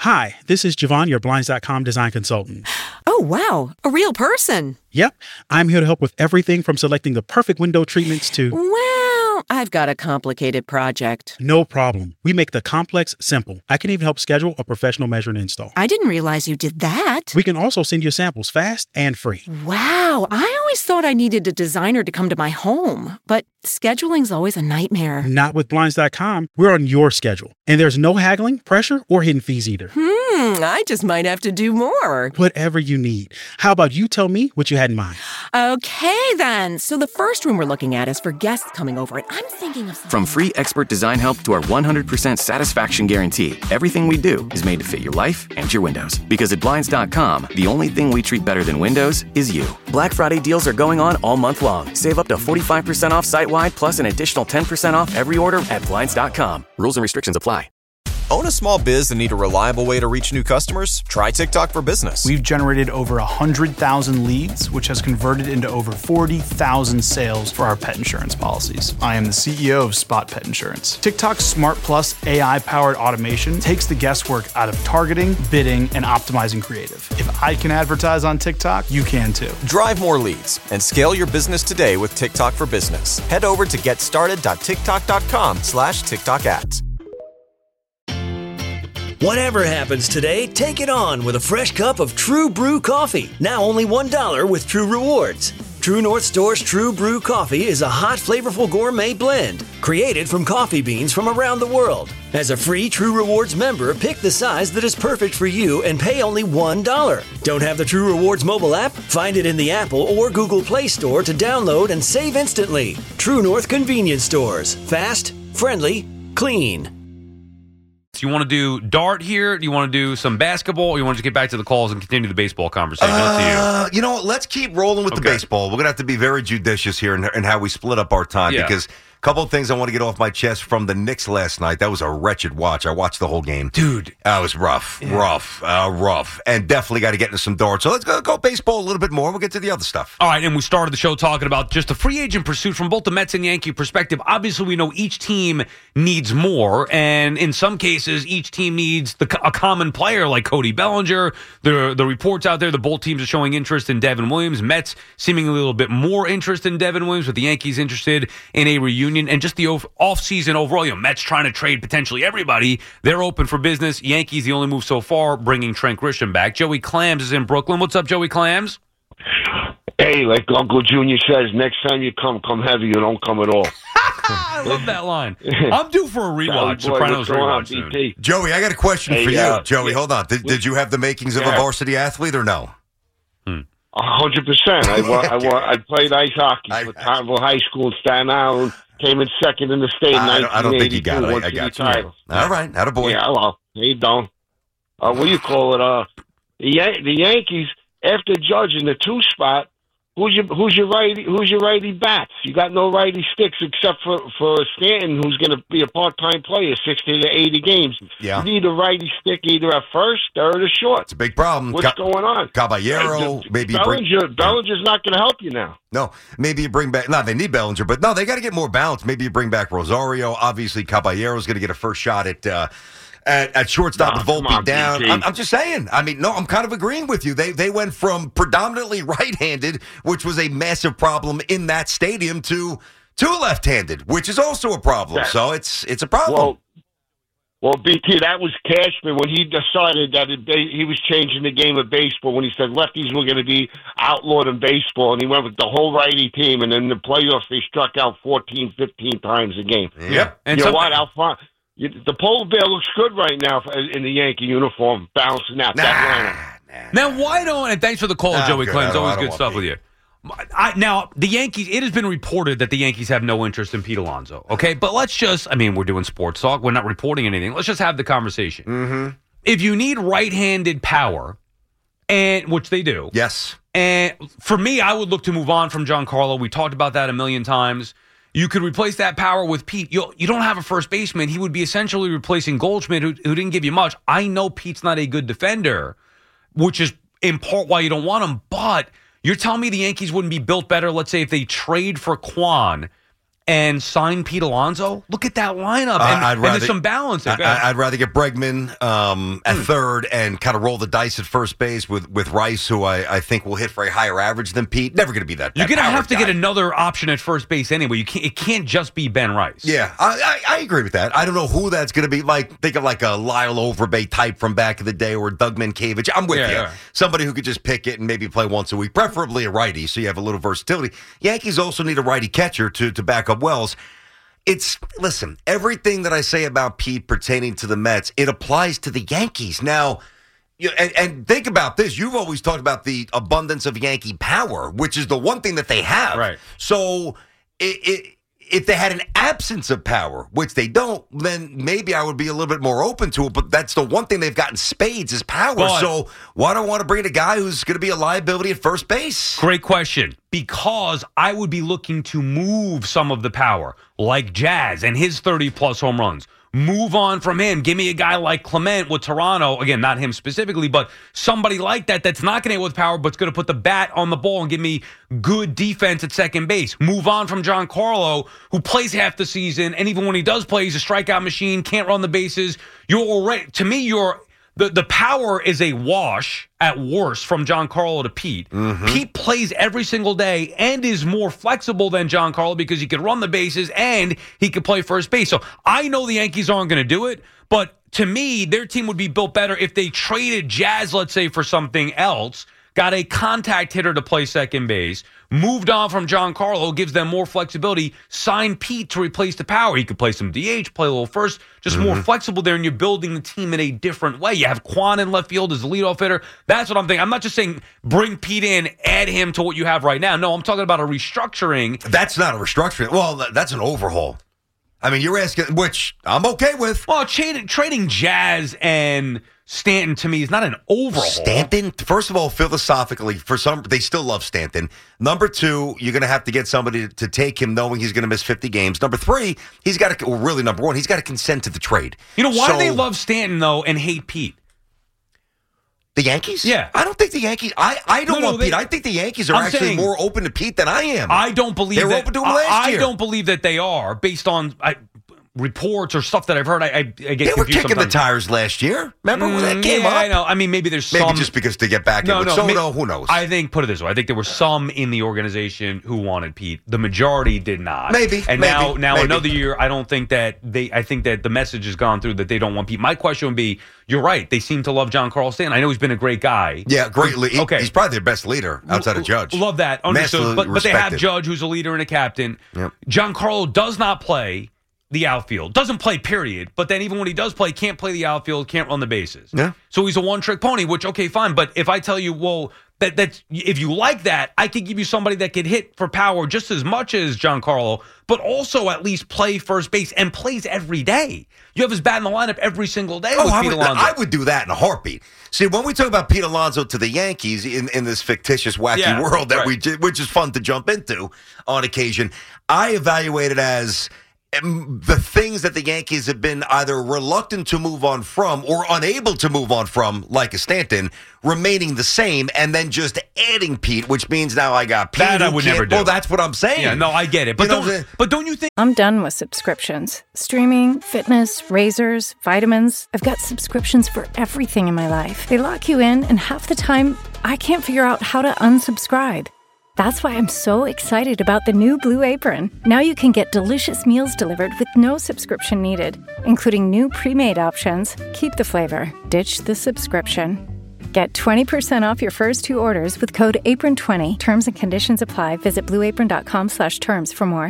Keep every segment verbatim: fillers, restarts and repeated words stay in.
Hi, this is Javon, your Blinds dot com design consultant. Oh, wow. A real person. Yep. I'm here to help with everything from selecting the perfect window treatments to... Well, I've got a complicated project. No problem. We make the complex simple. I can even help schedule a professional measure and install. I didn't realize you did that. We can also send you samples fast and free. Wow. I always thought I needed a designer to come to my home, but scheduling's always a nightmare. Not with Blinds dot com. We're on your schedule. And there's no haggling, pressure, or hidden fees either. Hmm, I just might have to do more. Whatever you need. How about you tell me what you had in mind? Okay, then. So the first room we're looking at is for guests coming over, and I'm thinking of something... From free expert design help to our one hundred percent satisfaction guarantee, everything we do is made to fit your life and your windows. Because at Blinds dot com, the only thing we treat better than windows is you. Black Friday deals are going on all month long. Save up to forty-five percent off site-wide, plus an additional ten percent off every order at Blinds dot com. Rules and restrictions apply. Own a small biz and need a reliable way to reach new customers? Try TikTok for Business. We've generated over one hundred thousand leads, which has converted into over forty thousand sales for our pet insurance policies. I am the C E O of Spot Pet Insurance. TikTok's Smart Plus A I-powered automation takes the guesswork out of targeting, bidding, and optimizing creative. If I can advertise on TikTok, you can too. Drive more leads and scale your business today with TikTok for Business. Head over to getstarted.tiktok.com slash TikTok ads. Whatever happens today, take it on with a fresh cup of True Brew coffee. Now only one dollar with True Rewards. True North Store's True Brew coffee is a hot, flavorful gourmet blend created from coffee beans from around the world. As a free True Rewards member, pick the size that is perfect for you and pay only one dollar. Don't have the True Rewards mobile app? Find it in the Apple or Google Play Store to download and save instantly. True North Convenience Stores. Fast, friendly, clean. Do you want to do dart here? Do you want to do some basketball? Or you want to get back to the calls and continue the baseball conversation? Uh, Up to you. You know what? Let's keep rolling with Okay. the baseball. We're going to have to be very judicious here in, in how we split up our time Yeah. because a couple of things I want to get off my chest from the Knicks last night. That was a wretched watch. I watched the whole game. Dude. Uh, it was rough, Yeah. rough, uh, rough. And definitely got to get into some darts. So let's go, go baseball a little bit more. We'll get to the other stuff. All right, and we started the show talking about just the free agent pursuit from both the Mets and Yankee perspective. Obviously, we know each team needs more, and in some cases, each team needs the, a common player like Cody Bellinger. The, the reports out there, the both teams are showing interest in Devin Williams. Mets seemingly a little bit more interest in Devin Williams, with the Yankees interested in a reunion. And just the off- offseason overall, you know, Mets trying to trade potentially everybody. They're open for business. Yankees, the only move so far, bringing Trent Grisham back. Joey Clams is in Brooklyn. What's up, Joey Clams? Hey, like Uncle Junior says, next time you come, come heavy. You don't come at all. I love that line. I'm due for a rewatch, Boy, Sopranos what's going on, rewatch soon. B T? Joey, I got a question Hey, for you. uh, Joey, yeah. hold on. Did, did you have the makings of a Yeah. varsity athlete or no? A hundred percent. I wa- I wa- I played ice hockey I- for Tottenville High School in Staten Island. Came in second in the state in I don't, I don't think you nineteen eighty-two. got it. won I, I three got you. titles. All right. Attaboy. Yeah, well, you don't. Uh, what do you call it? Uh, the Yan- the Yankees after Judge in the two spot. Who's your who's your righty who's your righty bats? You got no righty sticks except for for Stanton, who's going to be a part time player, sixty to eighty games. Yeah. You need a righty stick either at first, third, or short. It's a big problem. What's Ca- going on? Caballero, Hey, maybe you bring... Bellinger, Bellinger's not going to help you now. No, maybe you bring back. No, they need Bellinger, but no, they got to get more balance. Maybe you bring back Rosario. Obviously, Caballero's going to get a first shot at uh, at, at shortstop Nah, with Volpe come on, down. B T. I'm, I'm just saying. I mean, no, I'm kind of agreeing with you. They they went from predominantly right-handed, which was a massive problem in that stadium, to to left-handed, which is also a problem. That- so it's it's a problem. Well, well, B T, that was Cashman when he decided that it, he was changing the game of baseball when he said lefties were going to be outlawed in baseball, and he went with the whole righty team, and then the playoffs they struck out fourteen, fifteen times a game. Yep. And you know something- what, Alfon? You, the polar bear looks good right now for- in the Yankee uniform, bouncing out Nah, that lineup. Now, why don't, and thanks for the call, Nah, Joey good. I Clams. don't- I Always don't good want stuff Pete. with you. I, now, the Yankees, it has been reported that the Yankees have no interest in Pete Alonso, okay? But let's just, I mean, we're doing sports talk. We're not reporting anything. Let's just have the conversation. Mm-hmm. If you need right-handed power, and which they do, Yes. and for me, I would look to move on from Giancarlo. We talked about that a million times. You could replace that power with Pete. You, you don't have a first baseman. He would be essentially replacing Goldschmidt, who, who didn't give you much. I know Pete's not a good defender, which is in part why you don't want him. But you're telling me the Yankees wouldn't be built better, let's say, if they trade for Kwan and sign Pete Alonso? Look at that lineup. Uh, And, I'd and rather, there's some balance. there. I, I'd rather get Bregman um, at mm. third and kind of roll the dice at first base with, with Rice, who I, I think will hit for a higher average than Pete. Never going to be that. You're going to have to guy. get another option at first base anyway. You can't. It can't just be Ben Rice. Yeah, I, I, I agree with that. I don't know who that's going to be. Like, think of like a Lyle Overbay type from back in the day, or Doug Minkiewicz. I'm with Yeah, you. yeah. Somebody who could just pick it and maybe play once a week, preferably a righty, so you have a little versatility. Yankees also need a righty catcher to to back up Wells. It's, listen, everything that I say about Pete pertaining to the Mets, it applies to the Yankees. Now, you and, and think about this. You've always talked about the abundance of Yankee power, which is the one thing that they have. Right. So it, it, if they had an absence of power, which they don't, then maybe I would be a little bit more open to it. But that's the one thing they've got in spades is power. But, so why do I want to bring a guy who's going to be a liability at first base? Great question. Because I would be looking to move some of the power, like Jazz and his thirty-plus home runs. Move on from him. Give me a guy like Clement with Toronto. Again, not him specifically, but somebody like that that's not going to hit with power, but's going to put the bat on the ball and give me good defense at second base. Move on from Giancarlo, who plays half the season, and even when he does play, he's a strikeout machine, can't run the bases. You're already, to me, you're the, the power is a wash at worst from Giancarlo to Pete. Mm-hmm. Pete plays every single day and is more flexible than Giancarlo because he can run the bases and he can play first base. So I know the Yankees aren't going to do it, but to me, their team would be built better if they traded Jazz, let's say, for something else, got a contact hitter to play second base, moved on from Giancarlo, gives them more flexibility, signed Pete to replace the power. He could play some D H, play a little first, just mm-hmm. more flexible there, and you're building the team in a different way. You have Quan in left field as the leadoff hitter. That's what I'm thinking. I'm not just saying bring Pete in, add him to what you have right now. No, I'm talking about a restructuring. That's not a restructuring. Well, that's an overhaul. I mean, you're asking, which I'm okay with. Well, trading, trading Jazz and Stanton to me is not an overhaul. Stanton, first of all, philosophically, for some, they still love Stanton. Number two, you're going to have to get somebody to, to take him knowing he's going to miss fifty games. Number three, he's got to, well, really number one, he's got to consent to the trade. You know, why so, do they love Stanton, though, and hate Pete? The Yankees? Yeah. I don't think the Yankees, I, I don't no, no, want they, Pete. I think the Yankees are I'm actually saying, more open to Pete than I am. I don't believe they were that. open to him last I, year. I don't believe that they are, based on I, reports or stuff that I've heard. I, I, I get They confused were kicking sometimes. the tires last year. Remember when that Mm, came yeah, up? I know. I mean, maybe there's Maybe some. just because to get back no, in with no, Soto, may- who knows? I think, put it this way, I think there were some in the organization who wanted Pete. The majority did not. Maybe, And maybe, now, now maybe. another year, I don't think that they, I think that the message has gone through that they don't want Pete. My question would be, you're right, they seem to love Giancarlo Stanton. I know he's been a great guy. Yeah, great leader. Okay. He's probably their best leader outside of Judge. Love that. Understood. Massively But, but they have respected. Judge, who's a leader and a captain. Yep. Giancarlo does not play the outfield. Doesn't play, period. But then even when he does play, can't play the outfield, can't run the bases. Yeah. So he's a one-trick pony, which, okay, fine. But if I tell you, well, that that's, if you like that, I could give you somebody that could hit for power just as much as Giancarlo, but also at least play first base and plays every day. You have his bat in the lineup every single day Oh, with I Pete would, Alonso. I would do that in a heartbeat. See, when we talk about Pete Alonso to the Yankees in, in this fictitious, wacky Yeah, world that right. we did, which is fun to jump into on occasion, I evaluate it as um, the things that the Yankees have been either reluctant to move on from or unable to move on from, like a Stanton, remaining the same, and then just adding Pete, which means now I got Pete. That I who would can't- never do. Well, that's what I'm saying. Yeah, no, I get it. But, You know don't, what I'm saying? but don't you think... I'm done with subscriptions. Streaming, fitness, razors, vitamins. I've got subscriptions for everything in my life. They lock you in, and half the time, I can't figure out how to unsubscribe. That's why I'm so excited about the new Blue Apron. Now you can get delicious meals delivered with no subscription needed, including new pre-made options. Keep the flavor, ditch the subscription. Get twenty percent off your first two orders with code apron twenty. Terms and conditions apply. Visit blueapron.com slash terms for more.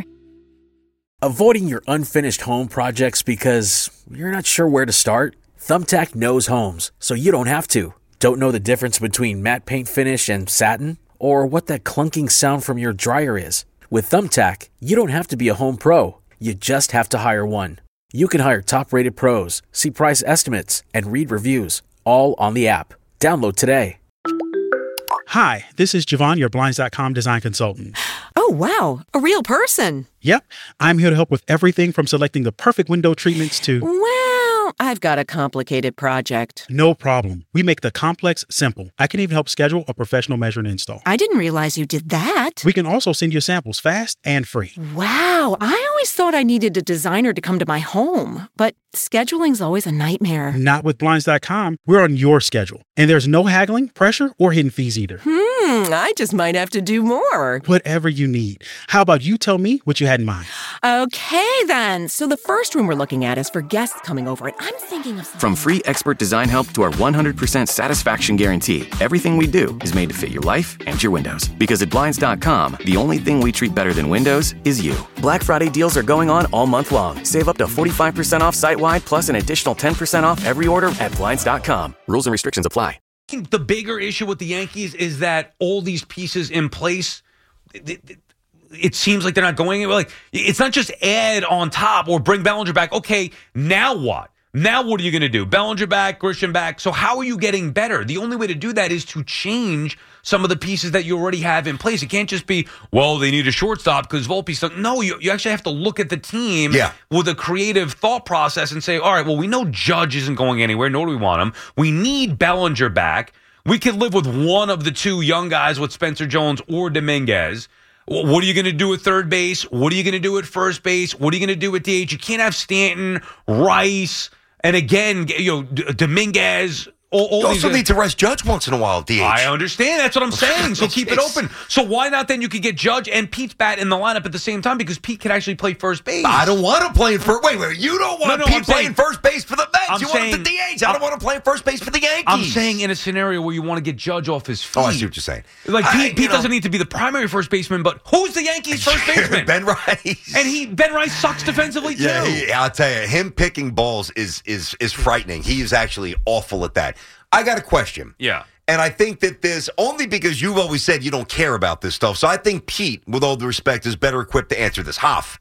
Avoiding your unfinished home projects because you're not sure where to start? Thumbtack knows homes, so you don't have to. Don't know the difference between matte paint finish and satin? Or what that clunking sound from your dryer is? With Thumbtack, you don't have to be a home pro. You just have to hire one. You can hire top-rated pros, see price estimates, and read reviews, all on the app. Download today. Hi, this is Javon, your Blinds dot com design consultant. Oh, wow. A real person. Yep, I'm here to help with everything from selecting the perfect window treatments to... Well, I've got a complicated project. No problem. We make the complex simple. I can even help schedule a professional measure and install. I didn't realize you did that. We can also send you samples fast and free. Wow, I always thought I needed a designer to come to my home, but scheduling's always a nightmare. Not with Blinds dot com. We're on your schedule. And there's no haggling, pressure, or hidden fees either. Hmm, I just might have to do more. Whatever you need. How about you tell me what you had in mind? Okay, then. So the first room we're looking at is for guests coming over, and I'm thinking of something. From free expert design help to our one hundred percent satisfaction guarantee, everything we do is made to fit your life and your windows. Because at Blinds dot com, the only thing we treat better than windows is you. Black Friday deals are going on all month long. Save up to forty-five percent off site-wide, plus an additional ten percent off every order at Blinds dot com. Rules and restrictions apply. I think the bigger issue with the Yankees is that all these pieces in place, it, it seems like they're not going anywhere. Like, it's not just add on top or bring Bellinger back. Okay, now what? Now what are you going to do? Bellinger back, Grisham back. So how are you getting better? The only way to do that is to change some of the pieces that you already have in place. It can't just be, well, they need a shortstop because Volpe's stuck. No, you, you actually have to look at the team yeah. with a creative thought process and say, all right, well, we know Judge isn't going anywhere, nor do we want him. We need Bellinger back. We could live with one of the two young guys with Spencer Jones or Dominguez. What are you going to do at third base? What are you going to do at first base? What are you going to do at D H? You can't have Stanton, Rice, and again, you know, D- Dominguez. All, all you also these, need to rest Judge once in a while, D H. I understand. That's what I'm saying. So keep it open. So why not then you could get Judge and Pete's bat in the lineup at the same time because Pete could actually play first base. I don't want to play in first. Wait, wait. You don't want no, no, Pete I'm playing saying, first base for the Mets. I'm you saying, want him to D H. I don't want to play first base for the Yankees. I'm saying in a scenario where you want to get Judge off his feet. Oh, I see what you're saying. Like I, Pete, Pete know, doesn't need to be the primary first baseman, but who's the Yankees' first baseman? Ben Rice. And he Ben Rice sucks defensively too. Yeah, he, I'll tell you, him picking balls is is is frightening. He is actually awful at that. I got a question. Yeah. And I think that there's only because you've always said you don't care about this stuff. So I think Pete, with all due respect, is better equipped to answer this. Hoff.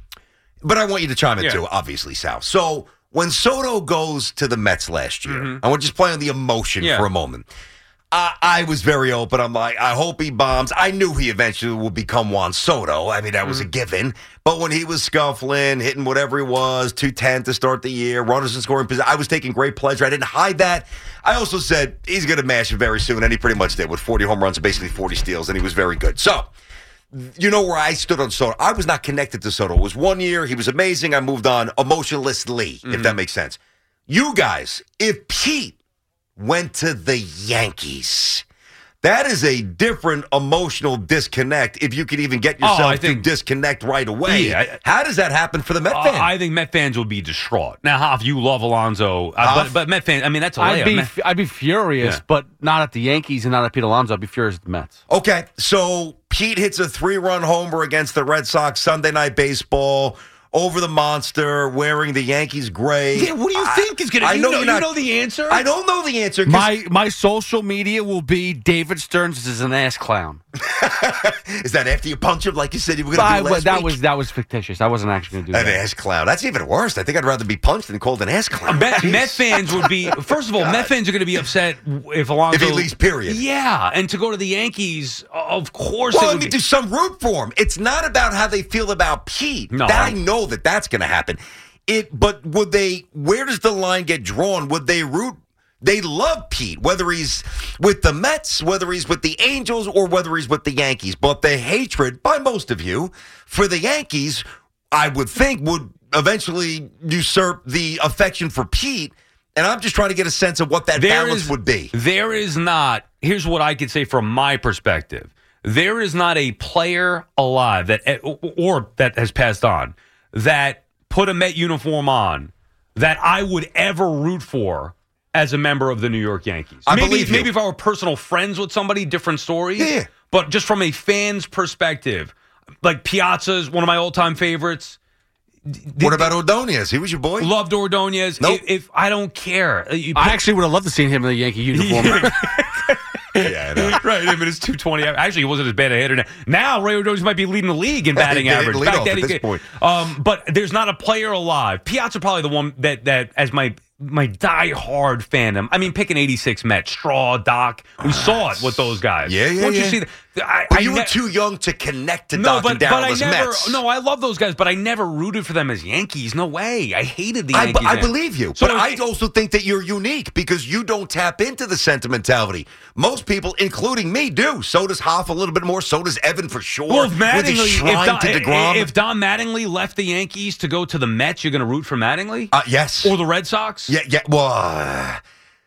But I want you to chime in yeah. too, obviously, Sal. So when Soto goes to the Mets last year, mm-hmm. I want to just play on the emotion yeah. for a moment. I, I was very open. I'm like, I hope he bombs. I knew he eventually would become Juan Soto. I mean, that was mm-hmm. a given. But when he was scuffling, hitting whatever he was, two ten to start the year, runners in scoring position, I was taking great pleasure. I didn't hide that. I also said he's going to mash it very soon, and he pretty much did with forty home runs and basically forty steals, and he was very good. So, you know where I stood on Soto. I was not connected to Soto. It was one year. He was amazing. I moved on emotionlessly, mm-hmm. if that makes sense. You guys, if Pete went to the Yankees, that is a different emotional disconnect if you could even get yourself oh, think, to disconnect right away. Yeah, How does that happen for the Met uh, fans? I think Met fans will be distraught. Now, Hoff, you love Alonso, uh, but, but Met fans, I mean, that's a I'd layup. be, Met, I'd be furious, yeah. but not at the Yankees and not at Pete Alonso. I'd be furious at the Mets. Okay, so Pete hits a three-run homer against the Red Sox Sunday Night Baseball. Over the monster, wearing the Yankees gray. Yeah, what do you I, think is going to? You know, know, you not, know the answer. I don't know the answer. My my social media will be David Stearns is an ass clown. Is that after you punch him like you said you were going to do last that week? was that was fictitious. I wasn't actually going to do an that. An ass clown. That's even worse. I think I'd rather be punched than called an ass clown. Met, Met fans would be first of all. God. Met fans are going to be upset if Alonso if he leaves. Period. Yeah, and to go to the Yankees, of course. Well, it let would me be. do some root for him. It's not about how they feel about Pete. No, that I know that that's going to happen. It, but would they? Where does the line get drawn? Would they root? They love Pete, whether he's with the Mets, whether he's with the Angels, or whether he's with the Yankees. But the hatred by most of you for the Yankees, I would think, would eventually usurp the affection for Pete. And I'm just trying to get a sense of what that there balance is, would be. There is not. Here's what I could say from my perspective. There is not a player alive that, or that has passed on, that put a Met uniform on that I would ever root for as a member of the New York Yankees. I maybe, believe you. Maybe if I were personal friends with somebody, different stories. Yeah. But just from a fan's perspective, like Piazza's one of my all-time favorites. What about Ordonez? He was your boy? Loved Ordonez. Nope. If, if I don't care. You I actually would have loved to see him in the Yankee uniform. Yeah, I know. Right, I mean, it's two twenty. Actually, he wasn't as bad a hitter. Now, now Ray Ordonez might be leading the league in batting average. Lead Back off then, at he this could- point. Um, but there's not a player alive. Piazza probably the one that, that as my my die-hard fandom. I mean, pick an eighty-six Met. Straw, Doc. We saw it with those guys. Yeah, yeah, Once yeah. you see that, I, but I you were ne- too young to connect to no, Doc but, and but I Daryl's never. Mets. No, I love those guys, but I never rooted for them as Yankees. No way. I hated the I, Yankees. I then. believe you, So but if- I also think that you're unique because you don't tap into the sentimentality. Most people, including me, do. So does Hoff a little bit more. So does Evan for sure. Well, if with Mattingly, his if shrine Don, to DeGrom. if Don Mattingly left the Yankees to go to the Mets, you're going to root for Mattingly? Uh, yes. Or the Red Sox? Yeah, yeah. Well, uh,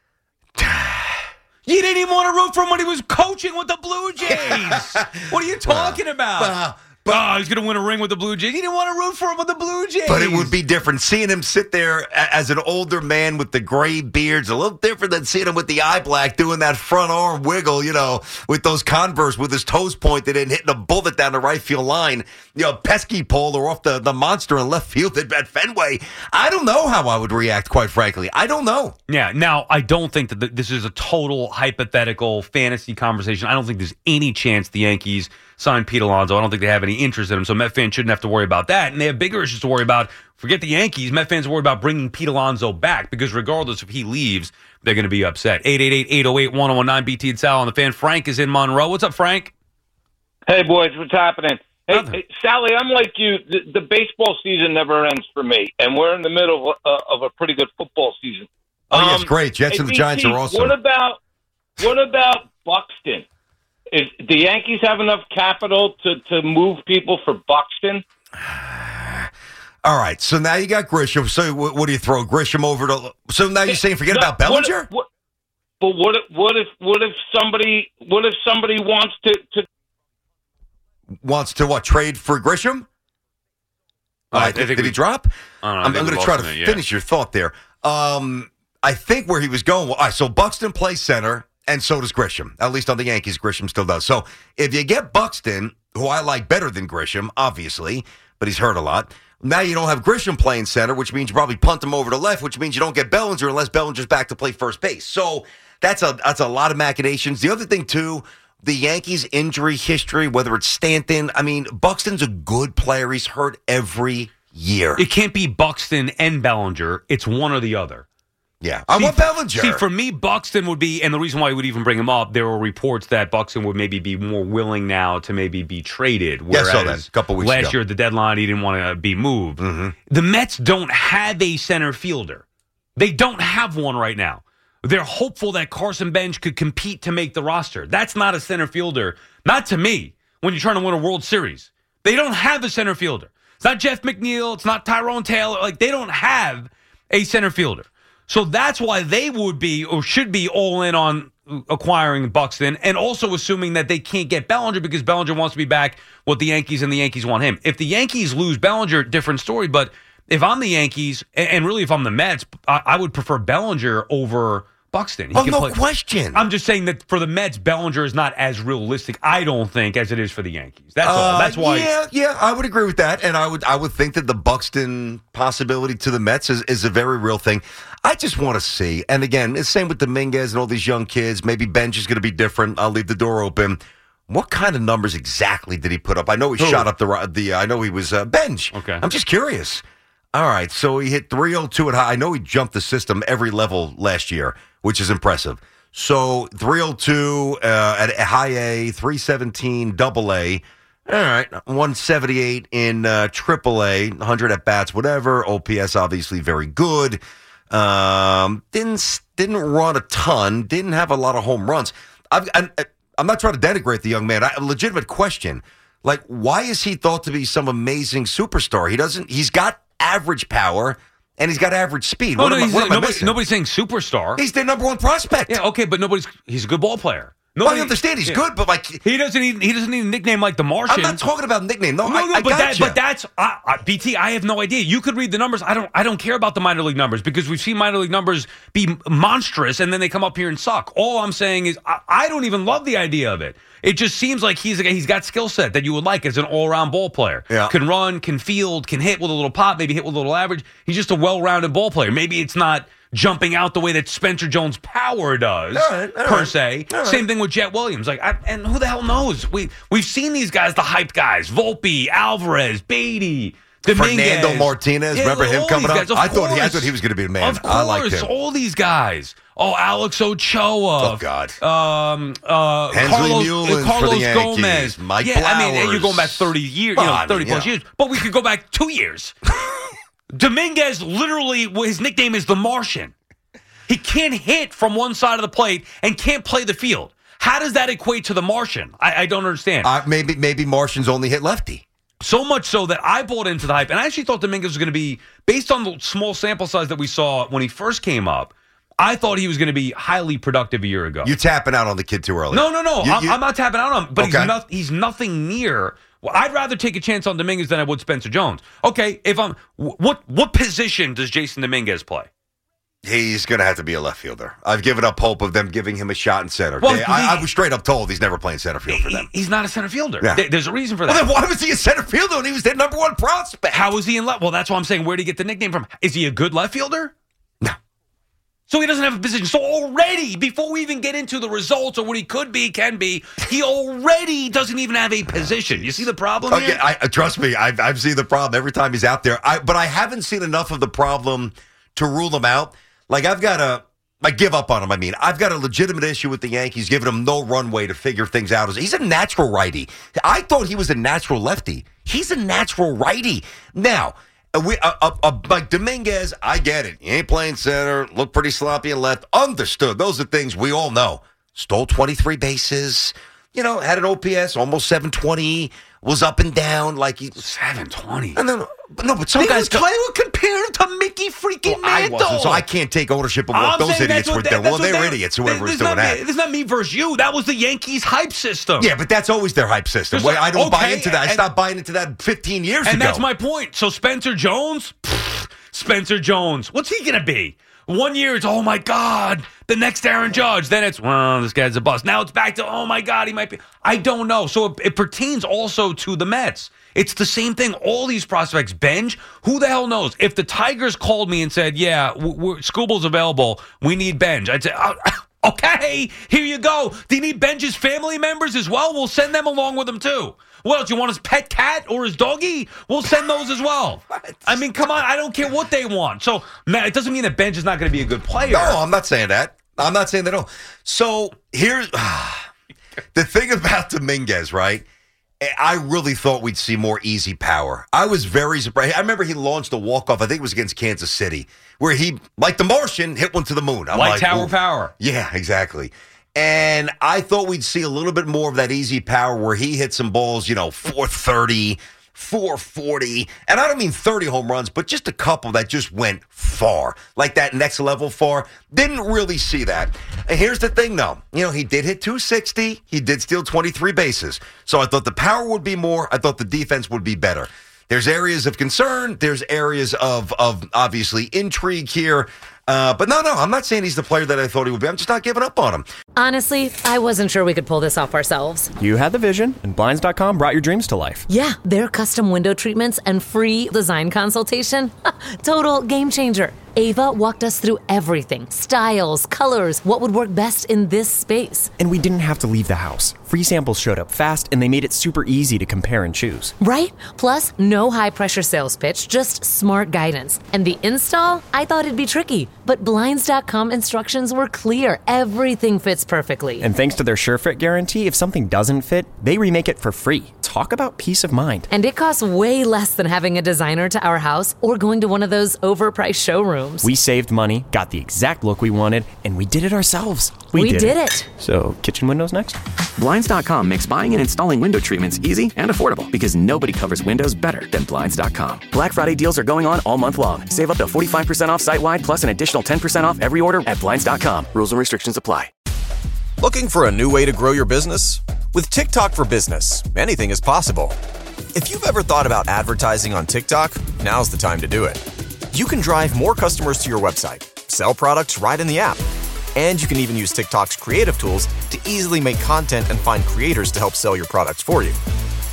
you didn't even want to root for him when he was coaching with the Blue Jays. What are you talking about? uh, but, oh, he's going to win a ring with the Blue Jays. You didn't want to root for him with the Blue Jays. but it would be different. Seeing him sit there a- as an older man with the gray beard's a little different than seeing him with the eye black doing that front arm wiggle, you know, with those Converse with his toes pointed and hitting a bullet down the right field line. You know, pesky pole or off the, the monster in left field at, at Fenway. I don't know how I would react, quite frankly. I don't know. Yeah, now, I don't think that th- this is a total hypothetical fantasy conversation. I don't think there's any chance the Yankees sign Pete Alonso. I don't think they have any interest in him, so Met fans shouldn't have to worry about that. And they have bigger issues to worry about. Forget the Yankees. Met fans worry about bringing Pete Alonso back because regardless if he leaves, they're going to be upset. eight eight eight, eight oh eight, one oh one nine, B T and Sal on the fan. Frank is in Monroe. What's up, Frank? Hey, boys, what's happening? Hey, hey, Sally, I'm like you. The, the baseball season never ends for me, and we're in the middle of, uh, of a pretty good football season. Oh, yes, Um, great. Jets hey, and the B T, Giants are awesome. What about what about Buxton? Is the Yankees have enough capital to, to move people for Buxton? All right, so now you got Grisham. So what, what do you throw Grisham over to? So now you're saying forget No, about Bellinger? What, what, but what if what if what if somebody what if somebody wants to, to Wants to what? Trade for Grisham? Uh, Uh, I did think did we- he drop? I don't know, I I'm, think I'm we going to try lost to him, yeah. finish your thought there. Um, I think where he was going. All right, so Buxton plays center, and so does Grisham. At least on the Yankees, Grisham still does. So if you get Buxton, who I like better than Grisham, obviously, but he's hurt a lot. Now you don't have Grisham playing center, which means you probably punt him over to left, which means you don't get Bellinger unless Bellinger's back to play first base. So that's a that's a lot of machinations. The other thing too, the Yankees' injury history, whether it's Stanton, I mean, Buxton's a good player. He's hurt every year. It can't be Buxton and Bellinger. It's one or the other. Yeah, I See, want Bellinger. See, for me, Buxton would be, and the reason why I would even bring him up, there were reports that Buxton would maybe be more willing now to maybe be traded. Yeah, I Whereas saw that a couple weeks last ago. year at the deadline, he didn't want to be moved. Mm-hmm. The Mets don't have a center fielder. They don't have one right now. They're hopeful that Carson Bench could compete to make the roster. That's not a center fielder. Not to me, when you're trying to win a World Series. They don't have a center fielder. It's not Jeff McNeil. It's not Tyrone Taylor. Like, they don't have a center fielder. So that's why they would be or should be all in on acquiring Buxton and also assuming that they can't get Bellinger because Bellinger wants to be back with the Yankees and the Yankees want him. If the Yankees lose Bellinger, different story. But if I'm the Yankees and really if I'm the Mets, I, I would prefer Bellinger over Buxton. He Oh, can no play- question. I'm just saying that for the Mets, Bellinger is not as realistic, I don't think, as it is for the Yankees. That's all. Uh, That's why. Yeah, yeah, I would agree with that, and I would, I would think that the Buxton possibility to the Mets is, is a very real thing. I just want to see, and again, it's the same with Dominguez and all these young kids. Maybe Bench is going to be different. I'll leave the door open. What kind of numbers exactly did he put up? I know he Who? shot up the the. I know he was uh, Bench. Okay, I'm just curious. All right, so he hit three oh two at high. I know he jumped the system every level last year, which is impressive. So three oh two uh, at high A, three seventeen double A. All right, one seventy-eight in uh, triple A, one hundred at bats, whatever. O P S obviously very good. Um, didn't didn't run a ton. Didn't have a lot of home runs. I've, I'm, I'm not trying to denigrate the young man. I, a legitimate question, like why is he thought to be some amazing superstar? He doesn't. He's got average power and he's got average speed. Oh, What no, am I- he's- what am I nobody- missing? nobody's saying superstar. He's their number one prospect. Yeah, okay, but nobody's. He's a good ball player. Well, I understand he's yeah. good, but like he doesn't need he doesn't need a nickname like the Martian. I'm not talking about nickname. No, no, I, no, I but that, gotcha. but that's I, I, B T. I have no idea. You could read the numbers. I don't. I don't care about the minor league numbers because we've seen minor league numbers be monstrous and then they come up here and suck. All I'm saying is I, I don't even love the idea of it. It just seems like he's a, he's got skill set that you would like as an all around ball player. Yeah. Can run, can field, can hit with a little pop, maybe hit with a little average. He's just a well rounded ball player. Maybe it's not jumping out the way that Spencer Jones Power does, All right, all per right, se. all right. Same thing with Jet Williams. Like, I, and who the hell knows? We we've seen these guys, the hyped guys, Volpe, Alvarez, Beatty. Dominguez. Fernando Martinez. Yeah, remember him all coming these up? guys, of I thought he, I course. thought he was going to be the man. Of course, I liked him. all these guys. Oh, Alex Ochoa. Oh, God. Um, uh, Hensley Carlos, Mullins uh, Carlos for the Yankees. Gomez. Mike yeah, I mean, and Flowers. you're going back thirty years, Well, you know, I mean, thirty plus yeah. years. But we could go back two years. Dominguez literally, well, his nickname is the Martian. He can't hit from one side of the plate and can't play the field. How does that equate to the Martian? I, I don't understand. Uh, maybe maybe Martians only hit lefty. So much so that I bought into the hype. And I actually thought Dominguez was going to be, based on the small sample size that we saw when he first came up, I thought he was going to be highly productive a year ago. You're tapping out on the kid too early. No, no, no. You- I'm, you- I'm not tapping out on him, but Okay. he's, not, he's nothing near. Well, I'd rather take a chance on Dominguez than I would Spencer Jones. Okay, if I'm, wh- what what position does Jason Dominguez play? He's going to have to be a left fielder. I've given up hope of them giving him a shot in center. Well, They- I, he- I was straight up told he's never playing center field for them. He's not a center fielder. Yeah. There- There's a reason for that. Well, then why was he a center fielder when he was their number one prospect? How is he in left? Well, that's why I'm saying, where did he get the nickname from? Is he a good left fielder? No. So he doesn't have a position. So already, before we even get into the results or what he could be, can be, he already doesn't even have a position. You see the problem Okay, here? I, uh, trust me, I've, I've seen the problem every time he's out there. I, but I haven't seen enough of the problem to rule him out. Like, I've got a, I give up on him. I mean, I've got a legitimate issue with the Yankees giving him no runway to figure things out. He's a natural righty. I thought he was a natural lefty. He's a natural righty. Now, uh, we, uh, uh, uh, like Dominguez, I get it. He ain't playing center, looked pretty sloppy and left. Understood. Those are things we all know. Stole twenty-three bases, you know, had an O P S, almost seven twenty, was up and down like he. seven twenty. No, no, but no, but some They guys were trying to compare him to Mickey freaking Well, I Mantle. wasn't, so I can't take ownership of what I'm those saying idiots that's what were they- doing. that's Well, what they're they- idiots, whoever this was is doing not that. Me, this is not me versus you. That was the Yankees hype system. Yeah, but that's always their hype system. It's Wait, like, I don't buy okay, into that. I and- stopped buying into that fifteen years And ago. that's my point. So Spencer Jones, Pfft, Spencer Jones, what's he going to be? One year it's, oh my God, the next Aaron Judge. Then it's, well, this guy's a bust. Now it's back to, oh my God, he might be. I don't know. So it, it pertains also to the Mets. It's the same thing. All these prospects, Benj, who the hell knows? If the Tigers called me and said, yeah, we're, we're, Scooble's available, we need Benj, I'd say, oh, okay, here you go. Do you need Benj's family members as well? We'll send them along with him too. What else? You want his pet cat or his doggy? We'll send those as well. I mean, come on. I don't care what they want. So, man, it doesn't mean that Benj is not going to be a good player. No, I'm not saying that. I'm not saying that. No. So here's the thing about Dominguez, right? I really thought we'd see more easy power. I was very surprised. I remember he launched a walk-off, I think it was against Kansas City, where he, like the Martian, hit one to the moon. I'm like, like Tower ooh. Power. Yeah, exactly. And I thought we'd see a little bit more of that easy power where he hit some balls, you know, four thirty, four forty. And I don't mean thirty home runs, but just a couple that just went far. Like that next level far. Didn't really see that. And here's the thing, though. You know, he did hit two sixty. He did steal twenty-three bases. So I thought the power would be more. I thought the defense would be better. There's areas of concern. There's areas of, of obviously, intrigue here. Uh, but no, no, I'm not saying he's the player that I thought he would be. I'm just not giving up on him. Honestly, I wasn't sure we could pull this off ourselves. You had the vision, and Blinds dot com brought your dreams to life. Yeah, their custom window treatments and free design consultation. Total game changer. Ava walked us through everything. Styles, colors, what would work best in this space. And we didn't have to leave the house. Free samples showed up fast, and they made it super easy to compare and choose. Right? Plus, no high-pressure sales pitch, just smart guidance. And the install? I thought it'd be tricky, but Blinds dot com instructions were clear. Everything fits perfectly. And thanks to their SureFit guarantee, if something doesn't fit, they remake it for free. Talk about peace of mind. And it costs way less than having a designer to our house or going to one of those overpriced showrooms. We saved money, got the exact look we wanted, and we did it ourselves. We, we did, did it. it. So, kitchen windows next? Blinds dot com makes buying and installing window treatments easy and affordable because nobody covers windows better than Blinds dot com. Black Friday deals are going on all month long. Save up to forty-five percent off site-wide plus an additional ten percent off every order at Blinds dot com. Rules and restrictions apply. Looking for a new way to grow your business? With TikTok for Business, anything is possible. If you've ever thought about advertising on TikTok, now's the time to do it. You can drive more customers to your website, sell products right in the app, and you can even use TikTok's creative tools to easily make content and find creators to help sell your products for you.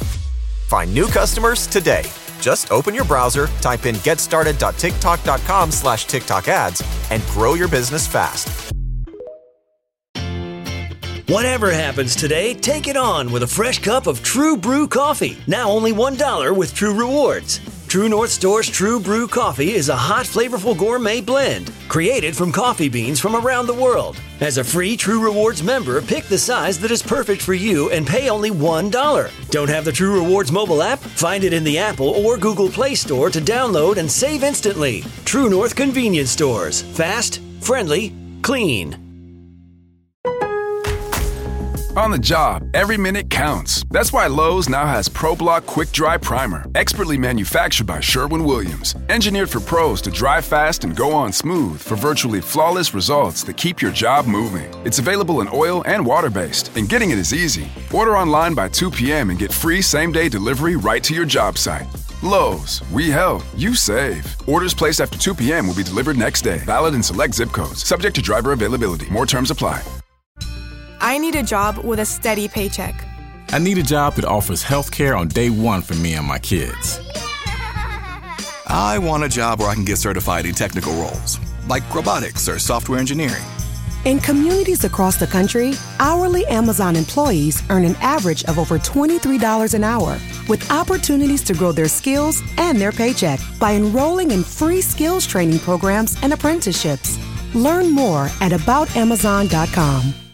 Find new customers today. Just open your browser, type in getstarted dot tiktok dot com slash TikTok ads, and grow your business fast. Whatever happens today, take it on with a fresh cup of True Brew coffee. Now only one dollar with True Rewards. True North Store's True Brew Coffee is a hot, flavorful gourmet blend created from coffee beans from around the world. As a free True Rewards member, pick the size that is perfect for you and pay only one dollar. Don't have the True Rewards mobile app? Find it in the Apple or Google Play Store to download and save instantly. True North Convenience Stores. Fast, friendly, clean. On the job, every minute counts. That's why Lowe's now has ProBlock Quick Dry Primer, expertly manufactured by Sherwin-Williams. Engineered for pros to dry fast and go on smooth for virtually flawless results that keep your job moving. It's available in oil and water-based, and getting it is easy. Order online by two p.m. and get free same-day delivery right to your job site. Lowe's, we help, you save. Orders placed after two p.m. will be delivered next day. Valid in select zip codes. Subject to driver availability. More terms apply. I need a job with a steady paycheck. I need a job that offers health care on day one for me and my kids. I want a job where I can get certified in technical roles, like robotics or software engineering. In communities across the country, hourly Amazon employees earn an average of over twenty-three dollars an hour, with opportunities to grow their skills and their paycheck by enrolling in free skills training programs and apprenticeships. Learn more at about amazon dot com.